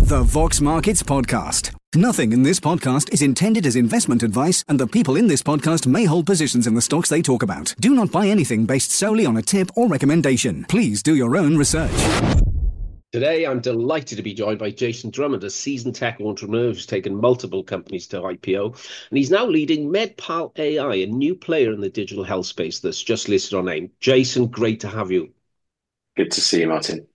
The Vox Markets Podcast. Nothing in this podcast is intended as investment advice, and the people in this podcast may hold positions in the stocks they talk about. Do not buy anything based solely on a tip or recommendation. Please do your own research. Today, I'm delighted to be joined by Jason Drummond, a seasoned tech entrepreneur who's taken multiple companies to IPO, and he's now leading MedPal AI, a new player in the digital health space that's just listed on AIM. Jason, great to have you. Good to see you, Martin.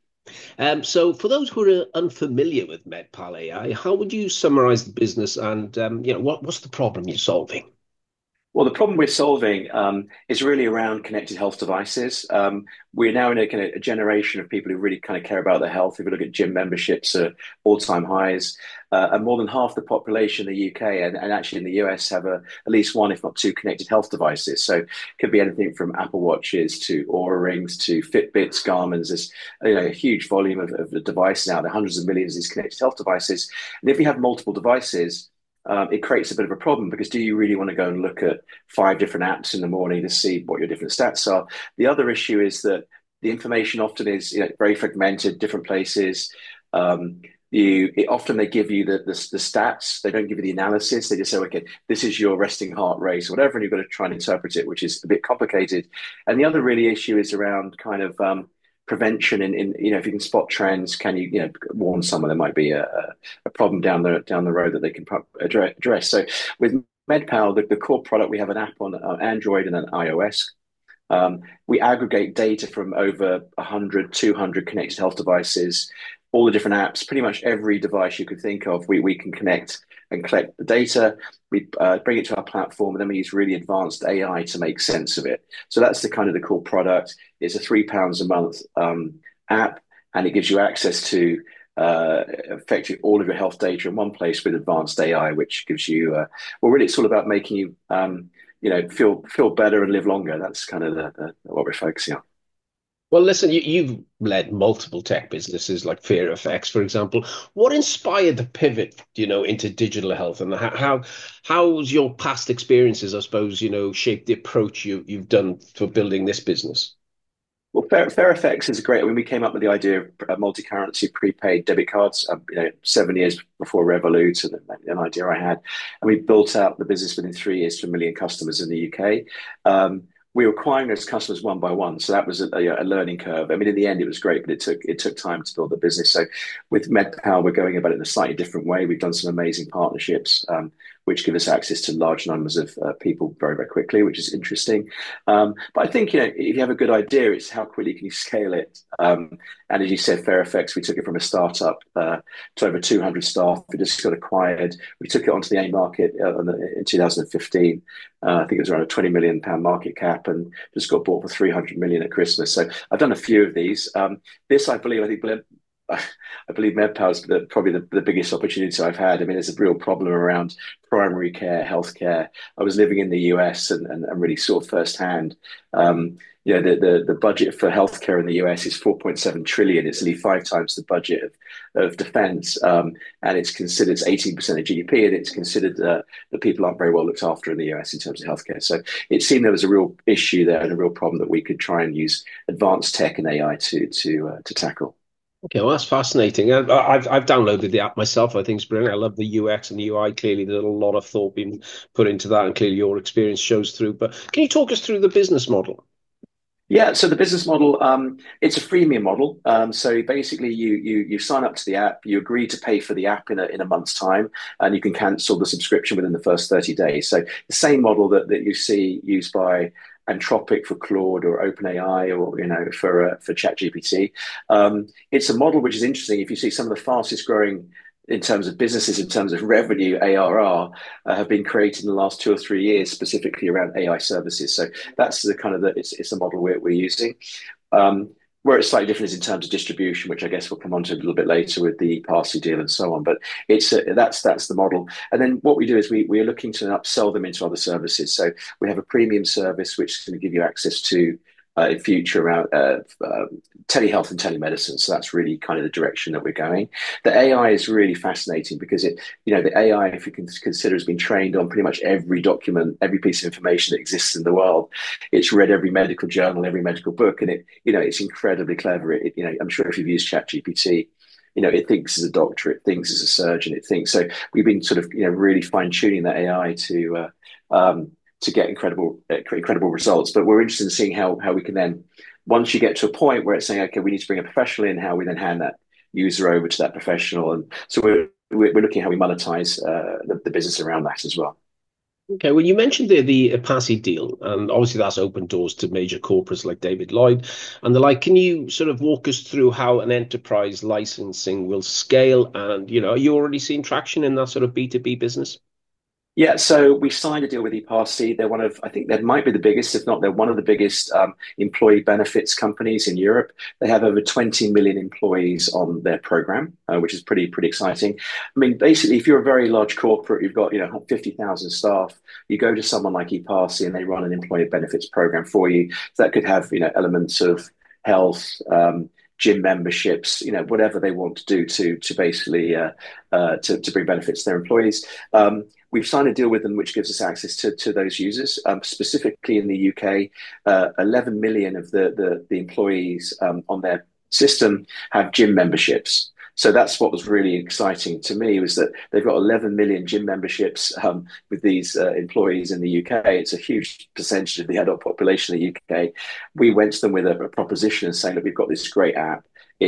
So for those who are unfamiliar with MedPal AI, how would you summarize the business and what's the problem you're solving? Well, the problem we're solving is really around connected health devices. We're now in a generation of people who really kind of care about their health. If we look at gym memberships at all-time highs, and more than half the population in the UK and actually in the US have at least one, if not two, connected health devices. So it could be anything from Apple Watches to Oura Rings to Fitbits, Garmin's. There's a huge volume of the devices now. There are hundreds of millions of these connected health devices. And if you have multiple devices, it creates a bit of a problem, because do you really want to go and look at 5 different apps in the morning to see what your different stats are? The other issue is that the information often is very fragmented, different places. Often they give you the stats. They don't give you the analysis. They just say, okay, this is your resting heart rate or whatever, and you've got to try and interpret it, which is a bit complicated. And the other really issue is around kind of prevention. In if you can spot trends, can you warn someone there might be a problem down the road that they can address. So with MedPal, the core product, we have an app on Android and an iOS. We aggregate data from over 100, 200 connected health devices, all the different apps, pretty much every device you could think of. We can connect and collect the data. We bring it to our platform, and then we use really advanced AI to make sense of it. So that's the core product. It's a £3 a month app, and it gives you access to effectively all of your health data in one place with advanced AI, which gives you really it's all about making you feel better and live longer. That's kind of what we're focusing on. Well, listen, you've led multiple tech businesses like FairFX, for example. What inspired the pivot, into digital health, and how's your past experiences, I suppose, shaped the approach you've done for building this business? Well, FairFX is great. When we came up with the idea of multi-currency prepaid debit cards, 7 years before Revolut, and an idea I had, and we built out the business within 3 years to 1 million customers in the UK. We were acquiring those customers one by one, so that was a learning curve. I mean, in the end, it was great, but it took time to build the business. So with MedPal, we're going about it in a slightly different way. We've done some amazing partnerships, which give us access to large numbers of people very, very quickly, which is interesting. But I think if you have a good idea, it's how quickly can you scale it. And as you said, FairFX, we took it from a startup to over 200 staff. We just got acquired. We took it onto the AIM market in 2015. I think it was around a £20 million market cap, and just got bought for 300 million at Christmas. So I've done a few of these. This, I believe MedPal is probably the biggest opportunity I've had. I mean, there's a real problem around primary care, healthcare. I was living in the US and really saw firsthand. The budget for healthcare in the US is 4.7 trillion. It's nearly 5 times the budget of defense, and it's considered 18% of GDP, and it's considered that people aren't very well looked after in the US in terms of healthcare. So it seemed there was a real issue there and a real problem that we could try and use advanced tech and AI to tackle. Okay, well, that's fascinating. I've downloaded the app myself. I think it's brilliant. I love the UX and the UI. Clearly, there's a lot of thought being put into that, and clearly your experience shows through. But can you talk us through the business model? Yeah, so the business model, it's a freemium model. So basically, you sign up to the app, you agree to pay for the app in a month's time, and you can cancel the subscription within the first 30 days. So the same model that you see used by Anthropic for Claude or OpenAI or for ChatGPT. It's a model which is interesting. If you see some of the fastest growing in terms of businesses, in terms of revenue, ARR, have been created in the last 2 or 3 years, specifically around AI services. So that's it's a model we're using. Where it's slightly different is in terms of distribution, which I guess we'll come on to a little bit later with the Parsley deal and so on. But that's the model. And then what we do is we are looking to upsell them into other services. So we have a premium service which is going to give you access to in future around telehealth and telemedicine. So that's really kind of the direction that we're going. The AI is really fascinating because the AI, if you can consider, has been trained on pretty much every document, every piece of information that exists in the world. It's read every medical journal, every medical book, and it's incredibly clever. I'm sure if you've used ChatGPT, it thinks as a doctor, it thinks as a surgeon, it thinks. So we've been sort of, really fine tuning that AI to get incredible results. But we're interested in seeing how we can then, once you get to a point where it's saying, okay, we need to bring a professional in, how we then hand that user over to that professional. And so we're looking at how we monetize the business around that as well. Okay, well, you mentioned the Apache deal, and obviously that's opened doors to major corporates like David Lloyd and the like. Can you sort of walk us through how an enterprise licensing will scale? And, are you already seeing traction in that sort of B2B business? Yeah, so we signed a deal with eParsi. They're one of, I think they might be the biggest, if not, they're one of the biggest employee benefits companies in Europe. They have over 20 million employees on their program, which is pretty exciting. I mean, basically, if you're a very large corporate, you've got 50,000 staff, you go to someone like eParsi and they run an employee benefits program for you. So that could have elements of health, gym memberships, whatever they want to do to basically to bring benefits to their employees. We've signed a deal with them, which gives us access to those users. Specifically in the UK, 11 million of the employees on their system have gym memberships. So that's what was really exciting to me, was that they've got 11 million gym memberships with these employees in the UK. It's a huge percentage of the adult population in the UK. We went to them with a proposition and saying that we've got this great app.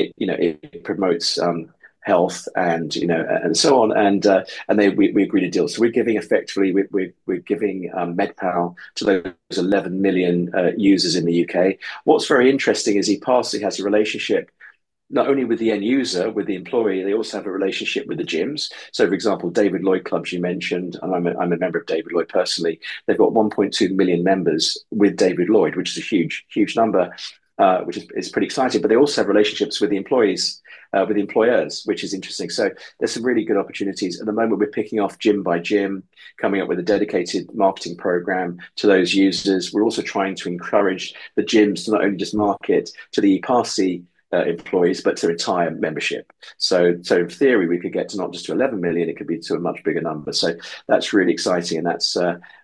It promotes health and so on, and we agreed a deal. So we're giving effectively we're giving MedPal to those 11 million users in the UK. What's very interesting is eParsi has a relationship not only with the end user, with the employee, they also have a relationship with the gyms. So, for example, David Lloyd clubs you mentioned, and I'm a member of David Lloyd personally. They've got 1.2 million members with David Lloyd, which is a huge number, which is pretty exciting. But they also have relationships with the employees, with the employers, which is interesting. So there's some really good opportunities. At the moment, we're picking off gym by gym, coming up with a dedicated marketing program to those users. We're also trying to encourage the gyms to not only just market to the eParsi employees, but to entire membership. So in theory, we could get to not just to 11 million, it could be to a much bigger number. So that's really exciting. And that's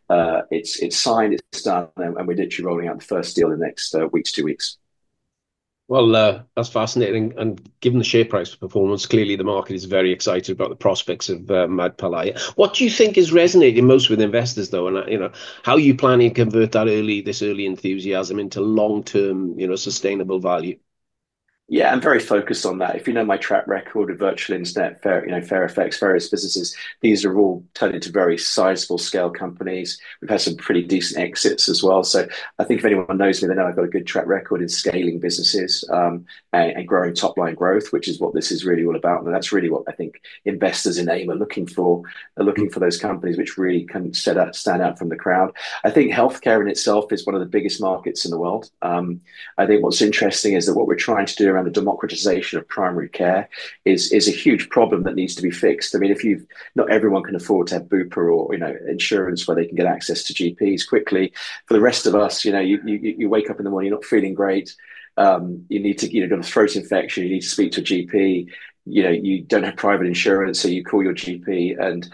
it's signed, it's done, and we're literally rolling out the first deal in the next week to 2 weeks. Well, that's fascinating. And given the share price performance, clearly the market is very excited about the prospects of MedPal. What do you think is resonating most with investors, though? And, how are you planning to convert this early enthusiasm into long-term, sustainable value? Yeah, I'm very focused on that. If you know my track record of virtual internet, FairFX, various businesses, these are all turned into very sizable scale companies. We've had some pretty decent exits as well. So I think if anyone knows me, they know I've got a good track record in scaling businesses and growing top line growth, which is what this is really all about. And that's really what I think investors in AIM are looking for. They're looking for those companies which really can stand out from the crowd. I think healthcare in itself is one of the biggest markets in the world. I think what's interesting is that what we're trying to do around the democratization of primary care is a huge problem that needs to be fixed. I mean, not everyone can afford to have Bupa or insurance where they can get access to GPs quickly. For the rest of us, you wake up in the morning, you're not feeling great. You need to got a throat infection. You need to speak to a GP. You don't have private insurance, so you call your GP, and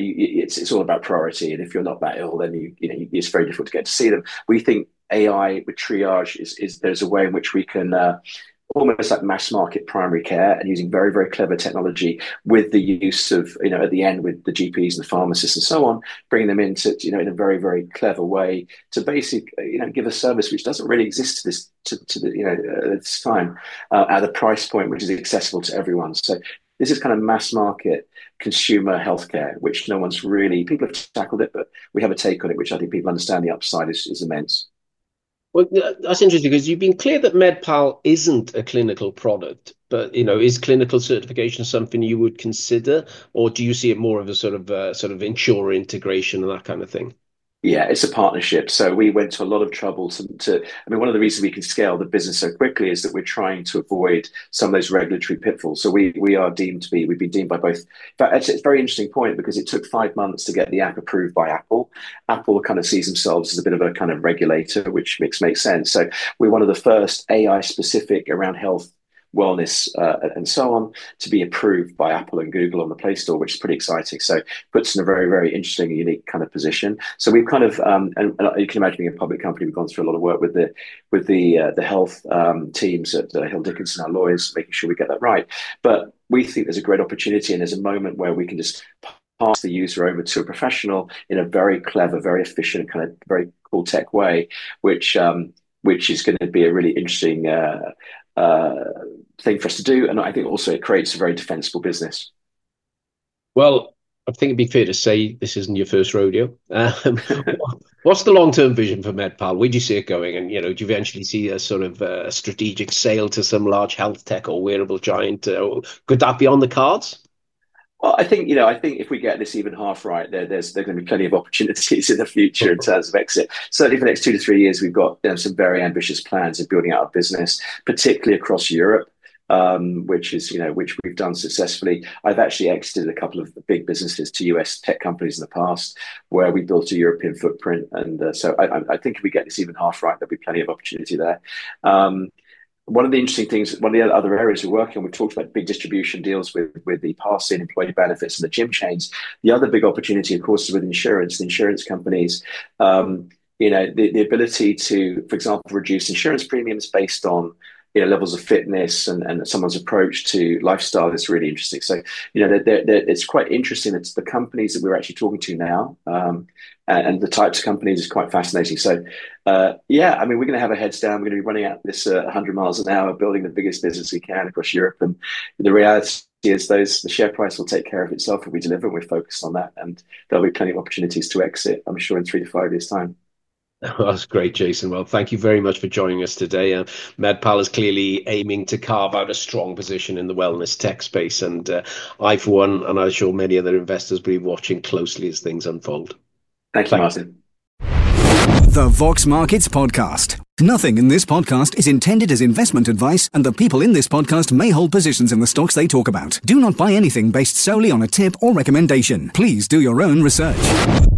it's all about priority. And if you're not that ill, then it's very difficult to get to see them. We think AI with triage is there's a way in which we can almost like mass market primary care, and using very, very clever technology with the use of, at the end with the GPs and the pharmacists and so on, bringing them into, in a very, very clever way to basically, give a service which doesn't really exist at this time at a price point which is accessible to everyone. So this is kind of mass market consumer healthcare, which no one's really, people have tackled it, but we have a take on it, which I think people understand the upside is immense. Well, that's interesting because you've been clear that MedPal isn't a clinical product, but is clinical certification something you would consider, or do you see it more of a sort of insurer integration and that kind of thing? Yeah, it's a partnership. So we went to a lot of trouble one of the reasons we can scale the business so quickly is that we're trying to avoid some of those regulatory pitfalls. So we've been deemed by both. But it's a very interesting point because it took 5 months to get the app approved by Apple. Apple kind of sees themselves as a bit of a kind of regulator, which makes sense. So we're one of the first AI specific around health, wellness and so on to be approved by Apple and Google on the Play Store, which is pretty exciting. So puts in a very, very interesting, unique kind of position. So we've kind of, and you can imagine being a public company, we've gone through a lot of work with the health teams at Hill Dickinson, our lawyers, making sure we get that right. But we think there's a great opportunity, and there's a moment where we can just pass the user over to a professional in a very clever, very efficient, kind of very cool tech way, which is going to be a really interesting thing for us to do. And I think also it creates a very defensible business. Well, I think it'd be fair to say this isn't your first rodeo. What's the long-term vision for MedPal? Where do you see it going? And, do you eventually see a sort of strategic sale to some large health tech or wearable giant? Could that be on the cards? Well, I think if we get this even half right, there's going to be plenty of opportunities in the future in terms of exit. Certainly for the next 2 to 3 years, we've got some very ambitious plans of building out our business, particularly across Europe, which we've done successfully. I've actually exited a couple of big businesses to US tech companies in the past, where we built a European footprint, and so I think if we get this even half right, there'll be plenty of opportunity there. One of the interesting things, one of the other areas we're working on, we've talked about big distribution deals with the pass-in employee benefits and the gym chains. The other big opportunity, of course, is with insurance. The insurance companies, the ability to, for example, reduce insurance premiums based on levels of fitness and someone's approach to lifestyle is really interesting. So, it's quite interesting. It's the companies that we're actually talking to now, and the types of companies is quite fascinating. So, we're going to have our heads down. We're going to be running at this 100 miles an hour, building the biggest business we can across Europe. And the reality is the share price will take care of itself if we deliver. We're focused on that, and there'll be plenty of opportunities to exit, I'm sure, in 3 to 5 years' time. That's great, Jason. Well, thank you very much for joining us today. MedPal is clearly aiming to carve out a strong position in the wellness tech space, and I, for one, and I'm sure many other investors, will be watching closely as things unfold. Thank you, Martin. The Vox Markets Podcast. Nothing in this podcast is intended as investment advice, and the people in this podcast may hold positions in the stocks they talk about. Do not buy anything based solely on a tip or recommendation. Please do your own research.